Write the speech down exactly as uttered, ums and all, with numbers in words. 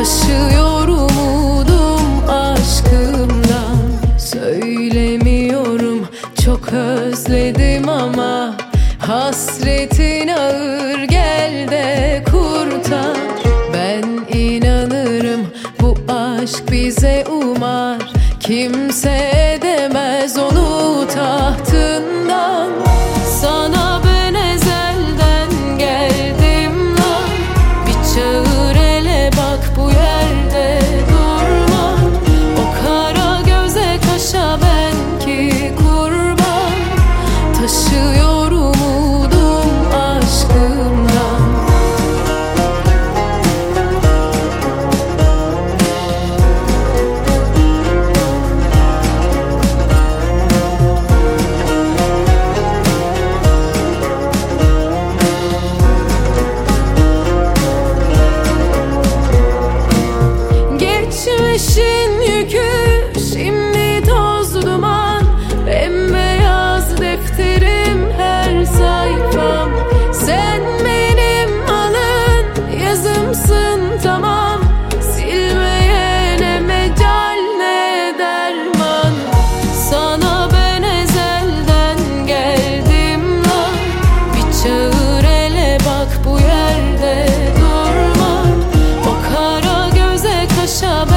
Taşıyor umudum aşkımdan. Söylemiyorum, çok özledim ama hasretin ağır, gel de kurtar. Ben inanırım, bu aşk bize umar. Kimse edemez onu tahtından. Sana ben ezelden geldim lan. Bir çağır ele bak, bu yerde durma. O kara göze kaşa ben ki kurban. Taşıyor umudum aşkımdan. Geçmişin yükü şimdi toz duman. Bembeyaz defterim her sayfam. Sen benim alın yazımsın tamam. Silmeye ne mecal ne derman. Sana ben ezelden geldim lan. Bir çağır ele bak, bu yerde durma. O kara göze kaşa ben